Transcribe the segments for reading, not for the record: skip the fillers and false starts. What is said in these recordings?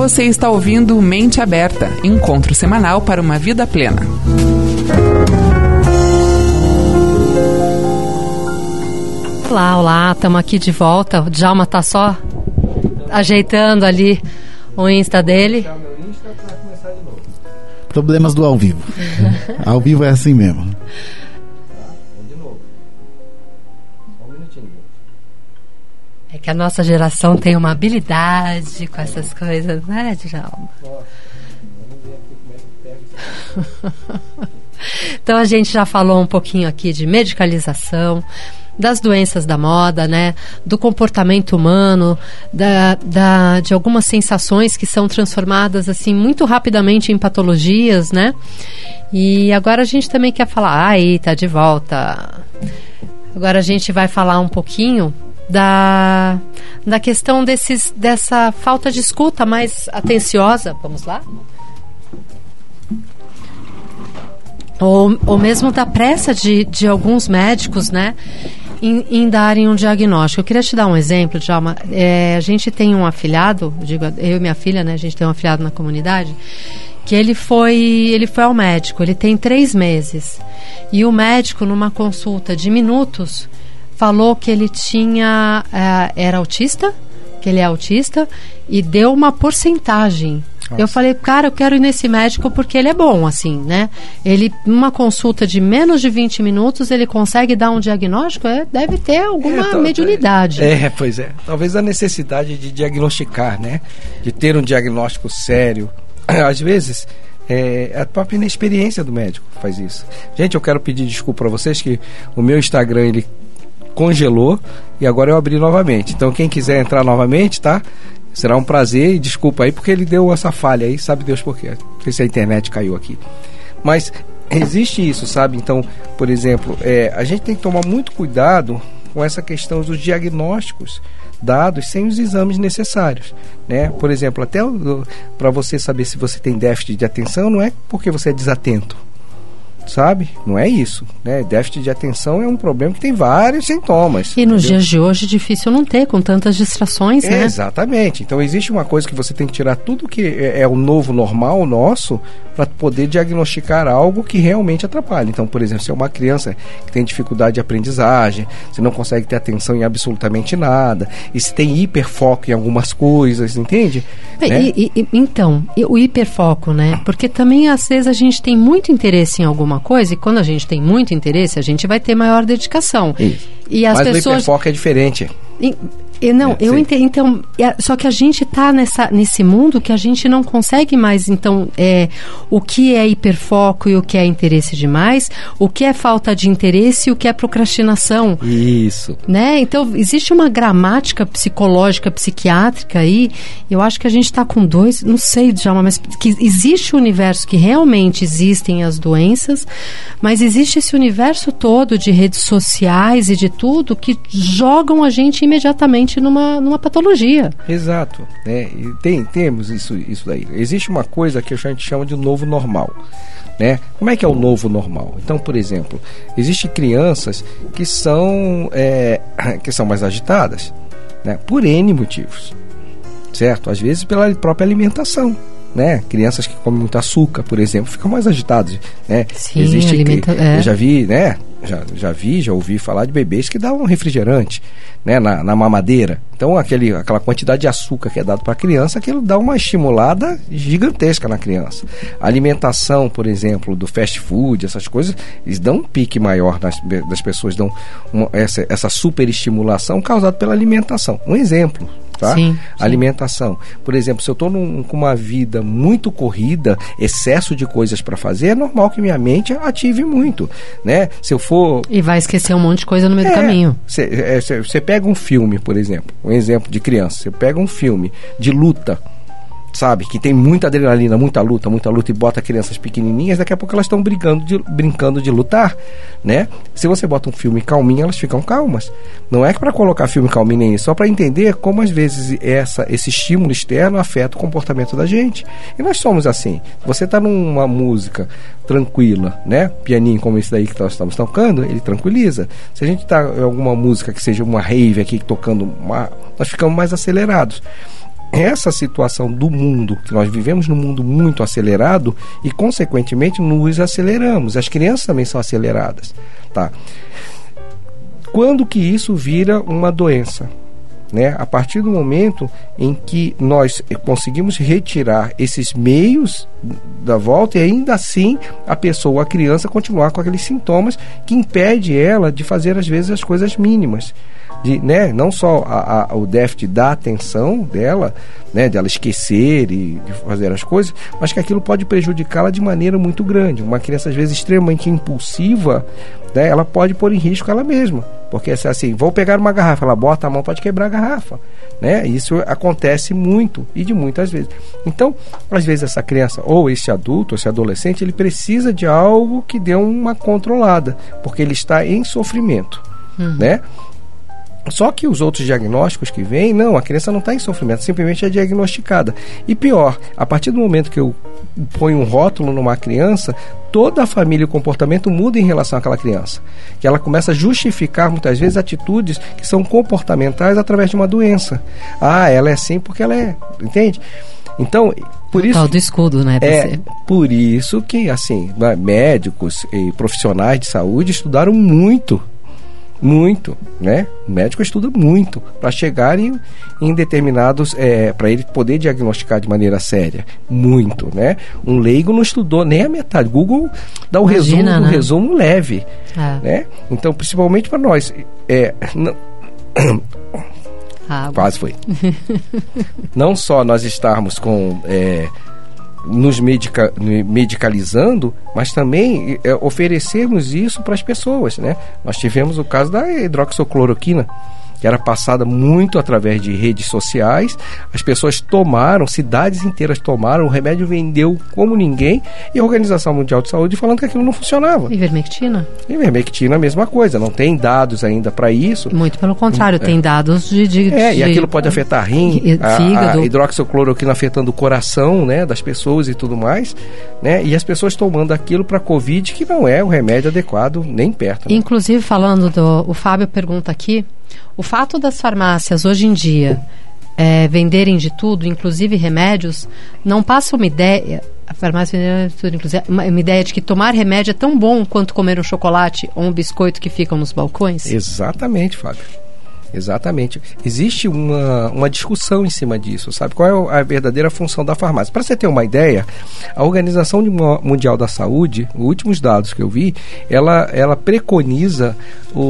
Você está ouvindo Mente Aberta, encontro semanal para uma vida plena. Olá, estamos aqui de volta. O Djalma está só ajeitando ali o Insta dele. Problemas do ao vivo. Ao vivo é assim mesmo. De novo. Um minutinho. É que a nossa geração tem uma habilidade com essas coisas, né, Djalma? Então a gente já falou um pouquinho aqui de medicalização, das doenças da moda, né, do comportamento humano, de algumas sensações que são transformadas assim muito rapidamente em patologias, né? E agora a gente também quer falar, aí tá de volta. Agora a gente vai falar um pouquinho da questão dessa falta de escuta mais atenciosa. Vamos lá? Ou mesmo da pressa de alguns médicos, né, em darem um diagnóstico. Eu queria te dar um exemplo, Djalma. A gente tem um afilhado, eu e minha filha, né, a gente tem um afilhado na comunidade, que ele foi ao médico, ele tem 3 meses. E o médico, numa consulta de minutos, falou que ele era autista, que ele é autista, e deu uma porcentagem. Nossa. Eu falei, cara, eu quero ir nesse médico porque ele é bom, assim, né? Ele, numa consulta de menos de 20 minutos, ele consegue dar um diagnóstico, deve ter alguma mediunidade. Pois é. Talvez a necessidade de diagnosticar, né? De ter um diagnóstico sério. Às vezes, a própria inexperiência do médico faz isso. Gente, eu quero pedir desculpa para vocês que o meu Instagram, ele congelou e agora eu abri novamente. Então, quem quiser entrar novamente, tá? Será um prazer e desculpa aí porque ele deu essa falha aí, sabe Deus por quê? Não sei se a internet caiu aqui. Mas existe isso, sabe? Então, por exemplo, a gente tem que tomar muito cuidado com essa questão dos diagnósticos dados sem os exames necessários, né? Por exemplo, até para você saber se você tem déficit de atenção, não é porque você é desatento, sabe? Não é isso, né? Déficit de atenção é um problema que tem vários sintomas. E nos dias de hoje é difícil não ter, com tantas distrações, né? Exatamente. Então existe uma coisa que você tem que tirar tudo que é o novo normal nosso para poder diagnosticar algo que realmente atrapalha. Então, por exemplo, se é uma criança que tem dificuldade de aprendizagem, se não consegue ter atenção em absolutamente nada, e se tem hiperfoco em algumas coisas, entende? Né? Então, o hiperfoco, né? Porque também às vezes a gente tem muito interesse em alguma coisa, e quando a gente tem muito interesse, a gente vai ter maior dedicação. Isso. E as Mas pessoas... o hiperfoco é diferente. Eu entendo. Então, só que a gente está nesse mundo que a gente não consegue mais, então, o que é hiperfoco e o que é interesse demais, o que é falta de interesse e o que é procrastinação. Isso. Né? Então, existe uma gramática psicológica, psiquiátrica aí, eu acho que a gente está com dois, não sei, Djalma, mas que existe o universo que realmente existem as doenças, mas existe esse universo todo de redes sociais e de tudo que jogam a gente imediatamente numa patologia. Exato, né? E temos isso daí. Existe uma coisa que a gente chama de novo normal, né? Como é que é o novo normal? Então, por exemplo, existem crianças que são mais agitadas, né? Por N motivos, certo? Às vezes pela própria alimentação, né? Crianças que comem muito açúcar, por exemplo, ficam mais agitadas, né? Sim, eu já vi, né? Já ouvi falar de bebês que davam refrigerante, né, na mamadeira. Então aquela quantidade de açúcar que é dado para a criança, aquilo dá uma estimulada gigantesca na criança. A alimentação, por exemplo, do fast food, essas coisas, eles dão um pique maior das pessoas, dão essa superestimulação causada pela alimentação. Um exemplo. Tá? Sim. Alimentação. Por exemplo, se eu estou com uma vida muito corrida, excesso de coisas para fazer, é normal que minha mente ative muito, né? Se eu for... E vai esquecer um monte de coisa no meio do caminho. Você pega um filme, por exemplo, um exemplo de criança, você pega um filme de luta, sabe, que tem muita adrenalina, muita luta, e bota crianças pequenininhas, daqui a pouco elas estão brincando de lutar, né? Se você bota um filme calminho, elas ficam calmas. Não é que para colocar filme calminho nem isso, só para entender como às vezes esse estímulo externo afeta o comportamento da gente. E nós somos assim. Você está numa música tranquila, né? Pianinho como esse daí que nós estamos tocando, ele tranquiliza. Se a gente está em alguma música que seja uma rave aqui tocando, nós ficamos mais acelerados. essa situação do mundo, que nós vivemos num mundo muito acelerado e, consequentemente, nos aceleramos. As crianças também são aceleradas, tá? Quando que isso vira uma doença? Né? A partir do momento em que nós conseguimos retirar esses meios da volta e ainda assim a pessoa, a criança, continuar com aqueles sintomas que impede ela de fazer às vezes as coisas mínimas. Né? Não só o déficit da atenção dela, né? De ela esquecer e de fazer as coisas, mas que aquilo pode prejudicá-la de maneira muito grande. Uma criança às vezes extremamente impulsiva, né? Ela pode pôr em risco ela mesma, porque assim, vou pegar uma garrafa, ela bota a mão, pode quebrar a garrafa, né? Isso acontece muito e de muitas vezes. Então, às vezes essa criança ou esse adulto, esse adolescente, ele precisa de algo que dê uma controlada, porque ele está em sofrimento, né? Só que os outros diagnósticos que vêm, não, a criança não está em sofrimento, simplesmente é diagnosticada. E pior, a partir do momento que eu ponho um rótulo numa criança, toda a família e o comportamento muda em relação àquela criança. Que ela começa a justificar, muitas vezes, atitudes que são comportamentais através de uma doença. Ah, ela é assim porque ela é, entende? Então, por isso... Tal do escudo, né? Por isso que, assim, médicos e profissionais de saúde estudaram muito, né? O médico estuda muito para chegar em determinados, para ele poder diagnosticar de maneira séria, muito, né? Um leigo não estudou nem a metade. Google dá o resumo leve, né? Então, principalmente para nós, quase foi. Não só nós estarmos com nos medicalizando, mas também oferecermos isso para as pessoas, né? Nós tivemos o caso da hidroxicloroquina, que era passada muito através de redes sociais. As pessoas tomaram, cidades inteiras tomaram, o remédio vendeu como ninguém, e a Organização Mundial de Saúde falando que aquilo não funcionava. Ivermectina? Ivermectina, a mesma coisa, não tem dados ainda para isso. Muito pelo contrário, tem dados e aquilo pode afetar rim, fígado. A hidroxicloroquina afetando o coração, né, das pessoas e tudo mais, né, e as pessoas tomando aquilo para Covid, que não é o remédio adequado nem perto. Né? Inclusive, falando o Fábio pergunta aqui, o fato das farmácias hoje em dia venderem de tudo, inclusive remédios, não passa uma ideia, a farmácia vende tudo, inclusive, uma ideia de que tomar remédio é tão bom quanto comer um chocolate ou um biscoito que ficam nos balcões? Exatamente, Fábio. Exatamente. Existe uma discussão em cima disso, sabe? Qual é a verdadeira função da farmácia? Para você ter uma ideia, a Organização Mundial da Saúde, os últimos dados que eu vi, ela preconiza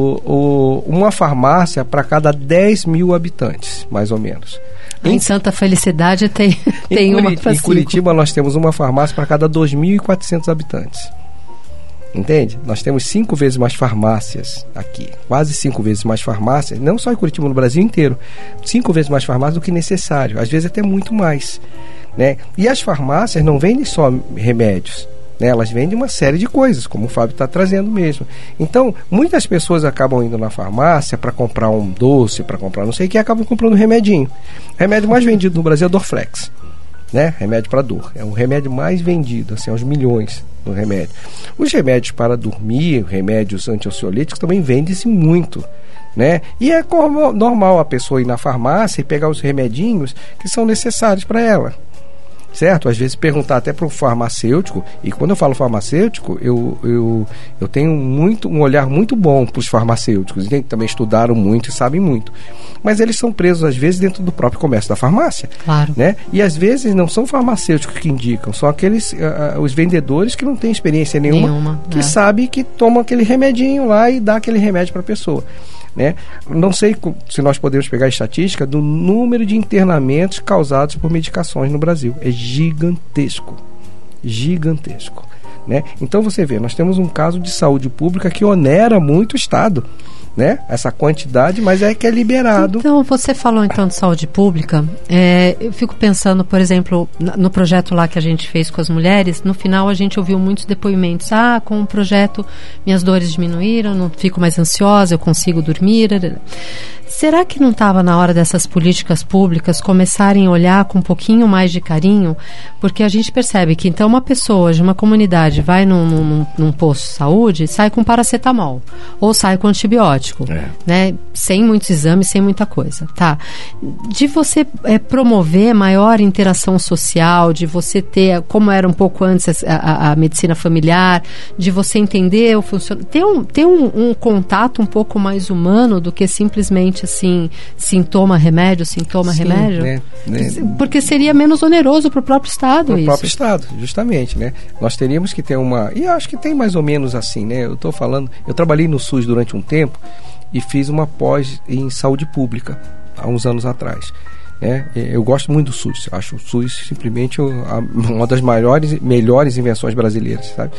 uma farmácia para cada 10 mil habitantes, mais ou menos. Em Santa Felicidade tem uma para 5. Em Curitiba nós temos uma farmácia para cada 2.400 habitantes. Entende? Nós temos 5 vezes mais farmácias aqui, quase 5 vezes mais farmácias, não só em Curitiba, no Brasil inteiro, 5 vezes mais farmácias do que necessário, às vezes até muito mais, né? E as farmácias não vendem só remédios, né? Elas vendem uma série de coisas, como o Fábio está trazendo mesmo. Então, muitas pessoas acabam indo na farmácia para comprar um doce, para comprar não sei o que, acabam comprando um remedinho. O remédio mais vendido no Brasil é Dorflex, né? Remédio para dor. É o remédio mais vendido, assim, aos milhões do remédio. Os remédios para dormir, remédios anti-ansiolíticos também vendem-se muito, né? E é normal a pessoa ir na farmácia e pegar os remedinhos que são necessários para ela. Certo? Às vezes perguntar até para o farmacêutico, e quando eu falo farmacêutico, eu tenho um olhar muito bom para os farmacêuticos, que também estudaram muito e sabem muito. Mas eles são presos, às vezes, dentro do próprio comércio da farmácia. Claro. Né? E às vezes não são farmacêuticos que indicam, são aqueles os vendedores que não têm experiência nenhuma que sabem que tomam aquele remedinho lá e dá aquele remédio para a pessoa. Né? Não sei se nós podemos pegar a estatística do número de internamentos causados por medicações no Brasil. É gigantesco. Gigantesco. Né? Então você vê, nós temos um caso de saúde pública que onera muito o Estado, né? Essa quantidade, mas é que é liberado. Então, você falou então de saúde pública, eu fico pensando, por exemplo, no projeto lá que a gente fez com as mulheres, no final a gente ouviu muitos depoimentos, com o projeto minhas dores diminuíram, não fico mais ansiosa, eu consigo dormir. Será que não estava na hora dessas políticas públicas começarem a olhar com um pouquinho mais de carinho? Porque a gente percebe que então uma pessoa de uma comunidade vai num posto de saúde, sai com paracetamol ou sai com antibiótico, né? Sem muitos exames, sem muita coisa, tá? De você promover maior interação social, de você ter, como era um pouco antes a medicina familiar, de você entender o funcionamento, ter um contato um pouco mais humano do que simplesmente assim, sintoma, remédio, Né? Porque seria menos oneroso para o próprio Estado. Para o próprio Estado, justamente, né? Nós teríamos que ter e acho que tem mais ou menos assim, né? Eu trabalhei no SUS durante um tempo e fiz uma pós em saúde pública há uns anos atrás. Eu gosto muito do SUS, acho o SUS simplesmente uma das melhores invenções brasileiras, sabe?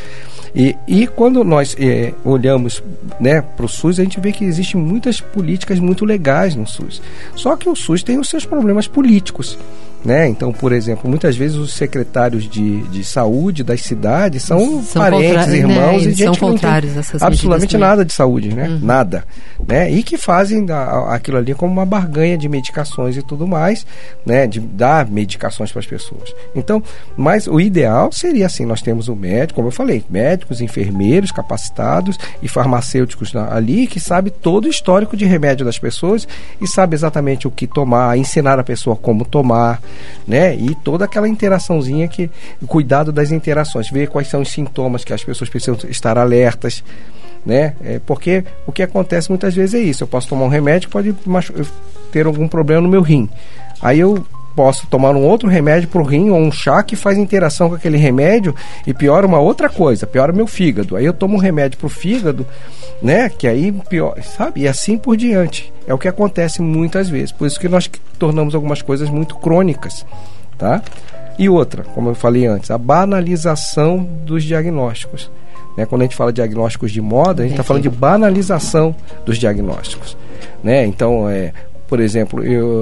E quando nós olhamos, né, para o SUS, a gente vê que existem muitas políticas muito legais no SUS, só que o SUS tem os seus problemas políticos, né? Então, por exemplo, muitas vezes os secretários de saúde das cidades são parentes, irmãos, e gente que não tem absolutamente nada de saúde, né? Nada, né? E que fazem aquilo ali como uma barganha de medicações e tudo mais, né? De dar medicações para as pessoas. Então, mas o ideal seria assim, nós temos o médico, como eu falei, médicos, enfermeiros capacitados e farmacêuticos ali que sabe todo o histórico de remédio das pessoas e sabe exatamente o que tomar, ensinar a pessoa como tomar, né? E toda aquela interaçãozinha cuidado das interações, ver quais são os sintomas que as pessoas precisam estar alertas, né? Porque o que acontece muitas vezes é isso, eu posso tomar um remédio, pode ter algum problema no meu rim, aí eu posso tomar um outro remédio para o rim ou um chá que faz interação com aquele remédio e piora uma outra coisa, piora meu fígado, aí eu tomo um remédio para o fígado, né, que aí pior, sabe, e assim por diante. É o que acontece muitas vezes, por isso que nós tornamos algumas coisas muito crônicas, tá? E outra, como eu falei antes, a banalização dos diagnósticos, né? Quando a gente fala de diagnósticos de moda, a gente está falando de banalização dos diagnósticos, né? Então, por exemplo,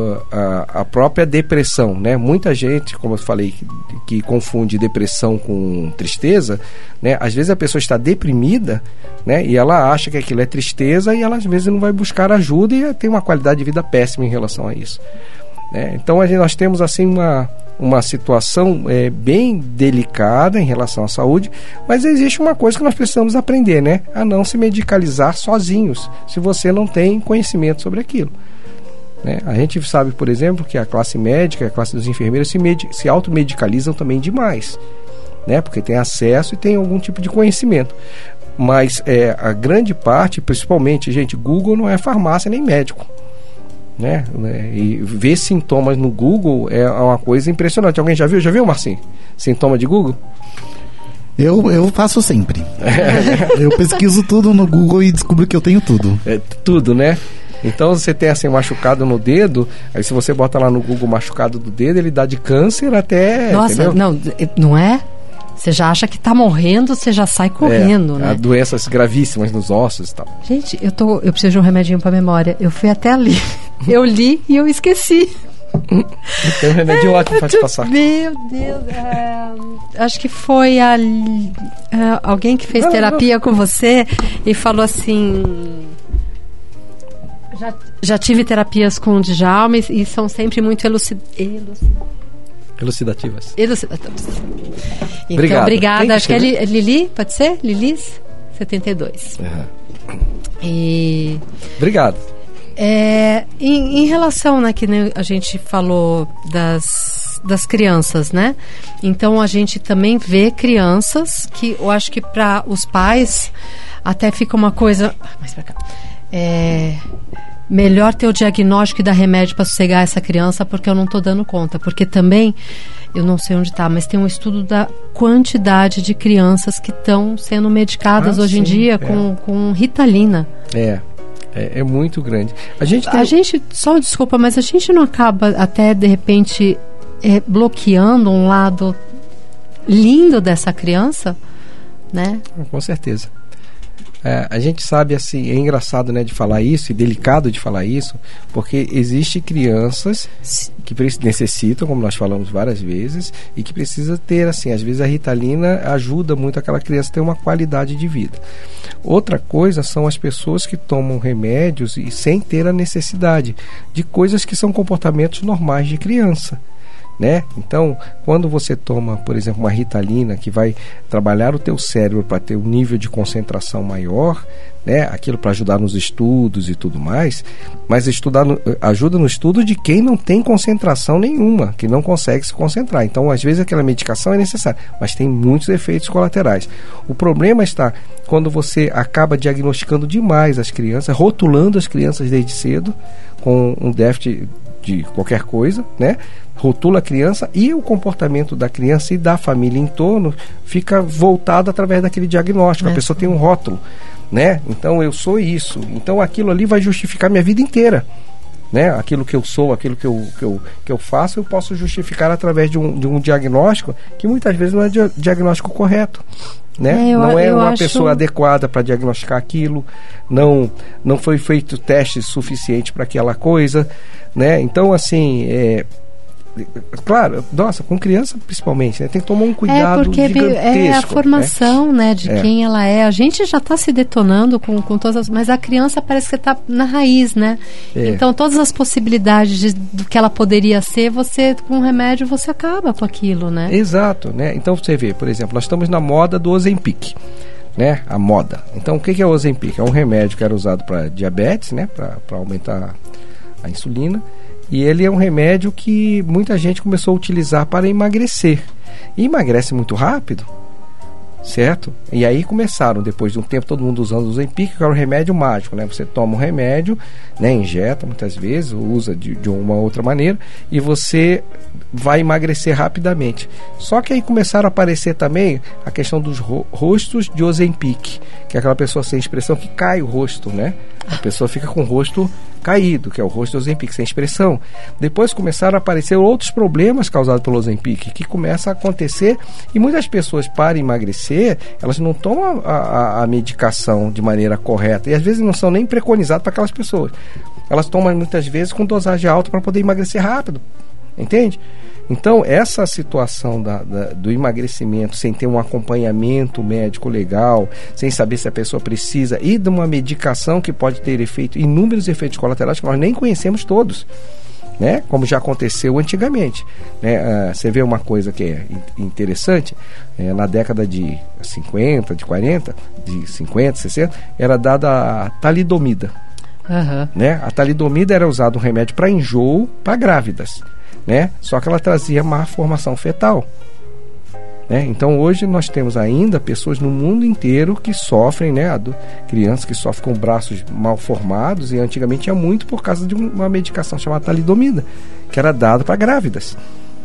a própria depressão, né? Muita gente, como eu falei, que confunde depressão com tristeza, né? Às vezes a pessoa está deprimida, né? E ela acha que aquilo é tristeza e ela às vezes não vai buscar ajuda e tem uma qualidade de vida péssima em relação a isso, né? Então nós temos assim uma situação bem delicada em relação à saúde, mas existe uma coisa que nós precisamos aprender, né? A não se medicalizar sozinhos, se você não tem conhecimento sobre aquilo, né? A gente sabe, por exemplo, que a classe médica, a classe dos enfermeiros se automedicalizam também demais, né? Porque tem acesso e tem algum tipo de conhecimento. Mas a grande parte, principalmente, gente, Google não é farmácia nem médico, né? E ver sintomas no Google é uma coisa impressionante. Alguém já viu? Já viu, Marcinho? Sintoma de Google? Eu faço sempre. Eu pesquiso tudo no Google e descubro que eu tenho tudo. Tudo, né? Então você tem assim machucado no dedo, aí se você bota lá no Google machucado do dedo, ele dá de câncer até... Nossa, entendeu? Não é? Você já acha que tá morrendo, você já sai correndo, né? Doenças gravíssimas nos ossos e tal. Gente, eu preciso de um remedinho pra memória. Eu fui até ali. Eu li e eu esqueci. Tem um remédio ótimo pra te passar. Meu Deus. Acho que foi alguém que fez terapia com você e falou assim... Já tive terapias com o Djalma e são sempre muito elucidativas. Então, obrigada. Acho que é Lili, pode ser? Lilis 72. Obrigado. Em relação, né, que a gente falou das crianças, né? Então a gente também vê crianças que eu acho que para os pais até fica uma coisa... Mais pra cá. Melhor ter o diagnóstico e dar remédio para sossegar essa criança, porque eu não estou dando conta. Porque também, eu não sei onde está, mas tem um estudo da quantidade de crianças que estão sendo medicadas hoje em dia com Ritalina. É muito grande. A gente, só desculpa, mas a gente não acaba até, de repente, bloqueando um lado lindo dessa criança, né? Com certeza. A gente sabe, assim, é engraçado, né, de falar isso, e delicado de falar isso, porque existe crianças que necessitam, como nós falamos várias vezes, e que precisa ter, assim, às vezes a Ritalina ajuda muito aquela criança a ter uma qualidade de vida. Outra coisa são as pessoas que tomam remédios e sem ter a necessidade de coisas que são comportamentos normais de criança, né? Então, quando você toma, por exemplo, uma Ritalina que vai trabalhar o teu cérebro para ter um nível de concentração maior, né? Aquilo para ajudar nos estudos e tudo mais, mas ajuda no estudo de quem não tem concentração nenhuma, que não consegue se concentrar. Então, às vezes aquela medicação é necessária, mas tem muitos efeitos colaterais. O problema está quando você acaba diagnosticando demais as crianças, rotulando as crianças desde cedo com um déficit de qualquer coisa, né? Rotula a criança e o comportamento da criança e da família em torno fica voltado através daquele diagnóstico. A pessoa tem um rótulo, né? Então eu sou isso. Então aquilo ali vai justificar minha vida inteira, né? Aquilo que eu sou, aquilo que eu faço, eu posso justificar através de um diagnóstico que muitas vezes não é diagnóstico correto, né? Não é uma pessoa adequada para diagnosticar aquilo, não foi feito teste suficiente para aquela coisa, né? Então, assim, claro, nossa, com criança principalmente, né? Tem que tomar um cuidado gigantesco. É a formação, né, de quem ela é. A gente já está se detonando com todas as... Mas a criança parece que está na raiz, né? Então, todas as possibilidades do que ela poderia ser, com remédio, você acaba com aquilo, né? Exato, né? Então, você vê, por exemplo, nós estamos na moda do Ozempic, né? A moda. Então, o que é o Ozempic? É um remédio que era usado para diabetes, né? Para aumentar a insulina. E ele é um remédio que muita gente começou a utilizar para emagrecer. E emagrece muito rápido, certo? E aí começaram, depois de um tempo, todo mundo usando o Ozempic, que era um remédio mágico, né? Você toma um remédio, né? Injeta muitas vezes, usa de uma outra maneira, e você vai emagrecer rapidamente. Só que aí começaram a aparecer também a questão dos rostos de Ozempic, que é aquela pessoa sem expressão que cai o rosto, né? A pessoa fica com o rosto caído, que é o rosto do Ozempic, sem expressão. Depois começaram a aparecer outros problemas causados pelo Ozempic, que começa a acontecer, e muitas pessoas, para emagrecer, elas não tomam a medicação de maneira correta, e às vezes não são nem preconizadas para aquelas pessoas. Elas tomam muitas vezes com dosagem alta para poder emagrecer rápido, entende? Então, essa situação do emagrecimento sem ter um acompanhamento médico legal, sem saber se a pessoa precisa, e de uma medicação que pode ter inúmeros efeitos colaterais que nós nem conhecemos todos, né? Como já aconteceu antigamente, né? Você vê uma coisa que é interessante, na década de 50, de 40, de 50, 60, era dada a talidomida. Né? A talidomida era usado um remédio para enjoo para grávidas, né? Só que ela trazia má formação fetal, né? Então hoje nós temos ainda pessoas no mundo inteiro que sofrem, né? Crianças que sofrem com braços mal formados, e antigamente tinha muito por causa de uma medicação chamada talidomida, que era dada para grávidas,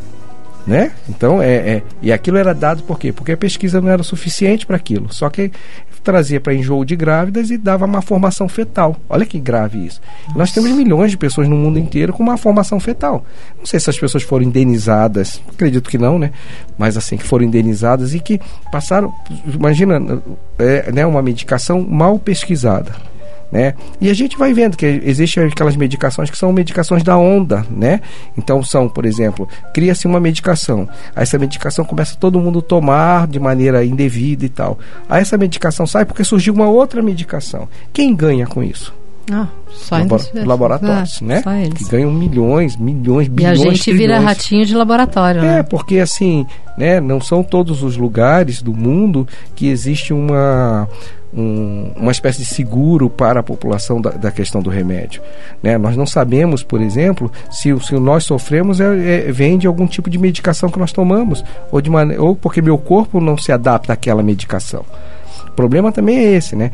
né? Então e aquilo era dado por quê? Porque a pesquisa não era suficiente para aquilo, só que trazia para enjoo de grávidas e dava má formação fetal. Olha que grave isso. Nós temos milhões de pessoas no mundo inteiro com má formação fetal. Não sei se as pessoas foram indenizadas, acredito que não, né? Mas assim, que foram indenizadas e que passaram, imagina, né, uma medicação mal pesquisada, né? E a gente vai vendo que existem aquelas medicações que são medicações da onda, né? Então são, por exemplo, cria-se uma medicação, aí essa medicação começa todo mundo a tomar de maneira indevida e tal, aí essa medicação sai porque surgiu uma outra medicação. Quem ganha com isso? Só laboratórios, né? Só eles. Que ganham milhões, bilhões, e a gente vira ratinho de laboratório, né? Porque assim, né, não são todos os lugares do mundo que existe uma espécie de seguro para a população da questão do remédio, né? Nós não sabemos, por exemplo, se nós sofremos vem de algum tipo de medicação que nós tomamos, ou porque meu corpo não se adapta àquela medicação. O problema também é esse, né?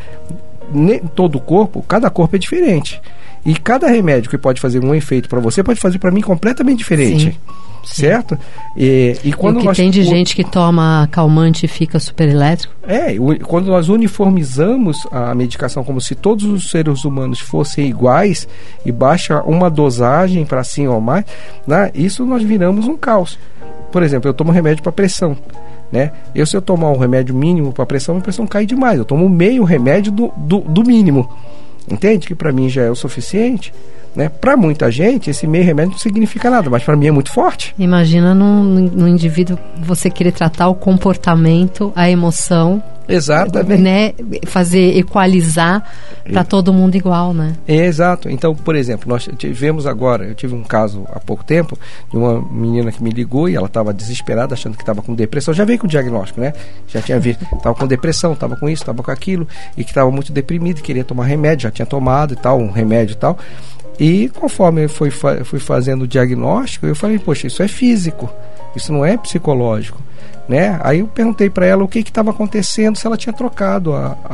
Todo corpo, cada corpo é diferente, e cada remédio que pode fazer um efeito para você pode fazer para mim completamente diferente. Sim. Certo? E quando tem de gente que toma calmante e fica super elétrico. Quando nós uniformizamos a medicação como se todos os seres humanos fossem iguais e baixa uma dosagem para cima ou mais, né, isso nós viramos um caos. Por exemplo, eu tomo remédio para pressão, né? Se eu tomar um remédio mínimo para pressão, a pressão cai demais. Eu tomo meio remédio do mínimo. Entende? Que para mim já é o suficiente, né? Para muita gente, esse meio remédio não significa nada, mas para mim é muito forte. Imagina no indivíduo você querer tratar o comportamento, a emoção. Exatamente. Né? Fazer equalizar para todo mundo igual, né? Exato. Então, por exemplo, nós tivemos agora, eu tive um caso há pouco tempo de uma menina que me ligou e ela estava desesperada, achando que estava com depressão. Já veio com o diagnóstico, né? Já tinha visto, estava com depressão, estava com isso, estava com aquilo, e que estava muito deprimida, queria tomar remédio, já tinha tomado e tal, um remédio e tal. E conforme eu fui fazendo o diagnóstico, eu falei, poxa, isso é físico, isso não é psicológico, né? Aí eu perguntei para ela o que estava acontecendo, se ela tinha trocado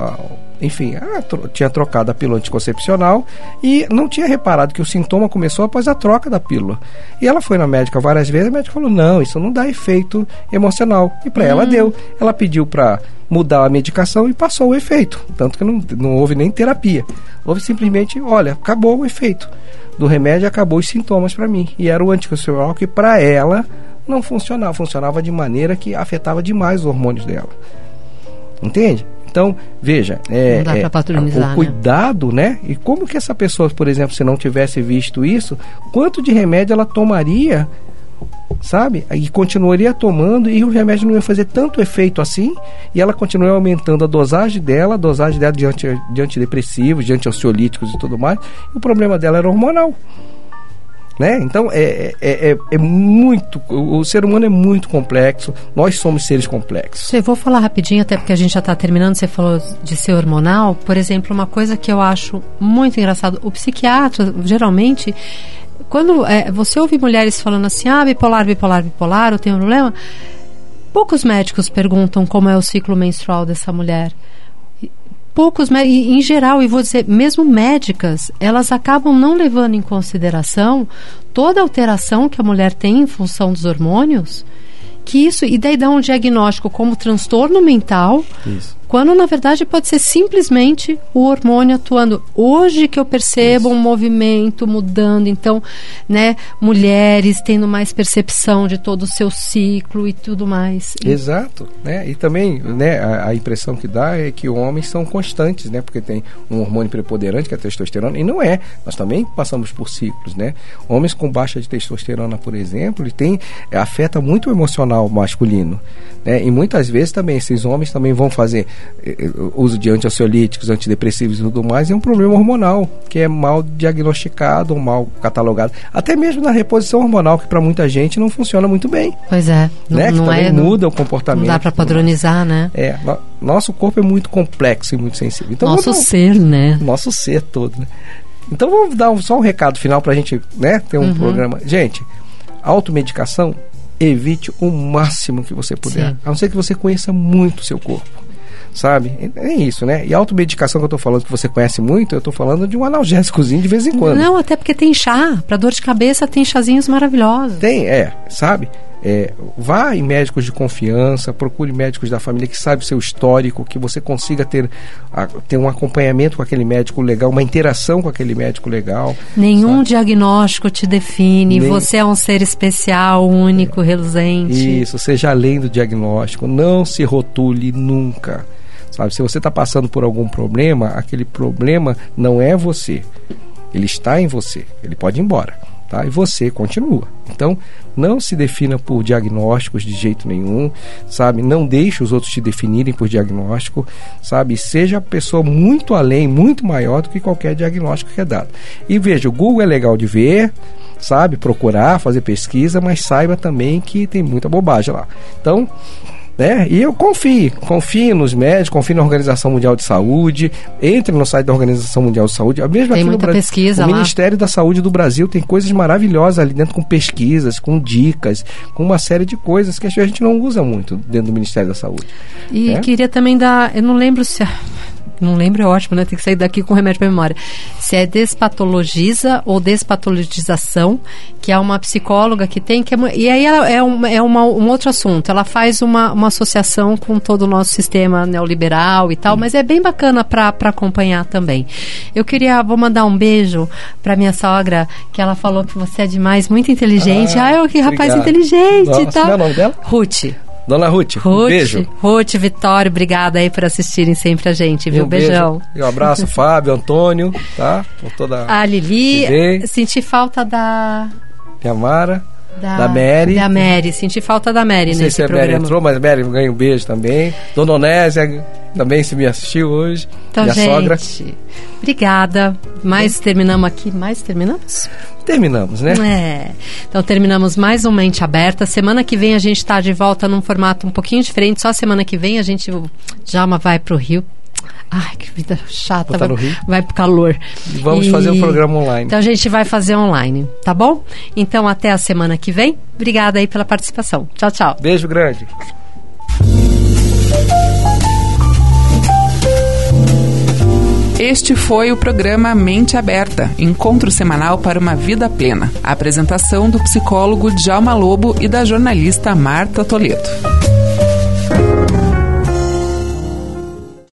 tinha trocado a pílula anticoncepcional e não tinha reparado que o sintoma começou após a troca da pílula. E ela foi na médica várias vezes, a médica falou, não, isso não dá efeito emocional. E para ela deu. Ela pediu para mudar a medicação e passou o efeito. Tanto que não houve nem terapia. Houve simplesmente, olha, acabou o efeito do remédio, acabou os sintomas para mim. E era o anticoncepcional que para ela não funcionava. Funcionava de maneira que afetava demais os hormônios dela. Entende? Então, veja, não dá pra patronizar, o cuidado, né? E como que essa pessoa, por exemplo, se não tivesse visto isso, quanto de remédio ela tomaria, sabe? E continuaria tomando e o remédio não ia fazer tanto efeito assim, e ela continua aumentando a dosagem dela de antidepressivos, de anti-ansiolíticos e tudo mais, e o problema dela era hormonal. Né? Então é muito, o ser humano é muito complexo, nós somos seres complexos. Eu vou falar rapidinho, até porque a gente já está terminando. Você falou de ser hormonal, por exemplo, uma coisa que eu acho muito engraçado, o psiquiatra geralmente, quando você ouve mulheres falando assim, bipolar, eu tenho um problema, poucos médicos perguntam como é o ciclo menstrual dessa mulher. Poucos, em geral, e vou dizer, mesmo médicas, elas acabam não levando em consideração toda a alteração que a mulher tem em função dos hormônios, e daí dá um diagnóstico como transtorno mental, quando na verdade pode ser simplesmente o hormônio atuando. Hoje que eu percebo um movimento mudando, então, né, mulheres tendo mais percepção de todo o seu ciclo e tudo mais. Exato, né? E também, né, a impressão que dá é que homens são constantes, né? Porque tem um hormônio preponderante, que é a testosterona, e não é. Nós também passamos por ciclos, né? Homens com baixa de testosterona, por exemplo, afeta muito o emocional masculino, né? E muitas vezes também esses homens também vão fazer uso de anti-ansiolíticos, antidepressivos e tudo mais, é um problema hormonal que é mal diagnosticado, mal catalogado, até mesmo na reposição hormonal, que para muita gente não funciona muito bem. Pois é, né? Que também muda o comportamento. Não dá para padronizar, né? Nosso corpo é muito complexo e muito sensível. Então, nosso ser, né? Nosso ser todo, né? Então vamos dar só um recado final para a gente, né, ter um programa. Gente, automedicação, evite o máximo que você puder. Sim. A não ser que você conheça muito o seu corpo, sabe? É isso, né? E a automedicação que eu tô falando, que você conhece muito, eu tô falando de um analgésicozinho de vez em quando. Não, até porque tem chá. Para dor de cabeça tem chazinhos maravilhosos. Tem, sabe? Vá em médicos de confiança, procure médicos da família que sabe o seu histórico, que você consiga ter um acompanhamento com aquele médico legal, uma interação com aquele médico legal. Nenhum diagnóstico te define, você é um ser especial, único, reluzente. Isso, seja além do diagnóstico, não se rotule nunca. Sabe, se você está passando por algum problema, aquele problema não é você, ele está em você, ele pode ir embora. Tá? E você continua. Então, não se defina por diagnósticos de jeito nenhum, sabe? Não deixe os outros te definirem por diagnóstico, sabe? Seja a pessoa muito além, muito maior do que qualquer diagnóstico que é dado. E veja, o Google é legal de ver, sabe? Procurar, fazer pesquisa, mas saiba também que tem muita bobagem lá. Então, né? E eu confio nos médicos, confio na Organização Mundial de Saúde, entre no site da Organização Mundial de Saúde, mesmo tem aqui muita no Brasil, pesquisa o Ministério da Saúde do Brasil tem coisas maravilhosas ali dentro, com pesquisas, com dicas, com uma série de coisas que a gente não usa muito dentro do Ministério da Saúde. E queria também eu não lembro se... Não lembro, é ótimo, né? Tem que sair daqui com remédio para memória. Se é Despatologiza ou Despatologização, que é uma psicóloga que tem... e aí ela um outro assunto. Ela faz uma associação com todo o nosso sistema neoliberal e tal, mas é bem bacana para acompanhar também. Vou mandar um beijo para minha sogra, que ela falou que você é demais, muito inteligente. Que rapaz inteligente. Nossa, e tal. Qual é o nome dela? Ruth. Dona Ruth, um beijo. Ruth, Vitório, obrigada aí por assistirem sempre a gente, viu? Beijão. Beijo. E um abraço, Fábio, Antônio, tá? Com toda a Lili, senti falta da... Mara. Da Mary. Da Mary, senti falta da Mary nesse programa. Não sei se a Mary entrou, mas a Mary ganha um beijo também. Dona Onésia também se me assistiu hoje. Então, minha sogra. Obrigada. Terminamos aqui. Terminamos? Terminamos, né? Então terminamos mais um Mente Aberta. Semana que vem a gente está de volta num formato um pouquinho diferente. Só semana que vem a gente vai pro Rio. Ai, que vida chata. Vai pro calor. E vamos fazer um programa online. Então a gente vai fazer online, tá bom? Então até a semana que vem. Obrigada aí pela participação. Tchau, tchau. Beijo grande. Este foi o programa Mente Aberta, encontro semanal para uma vida plena. A apresentação do psicólogo Djalma Lobo e da jornalista Marta Toledo.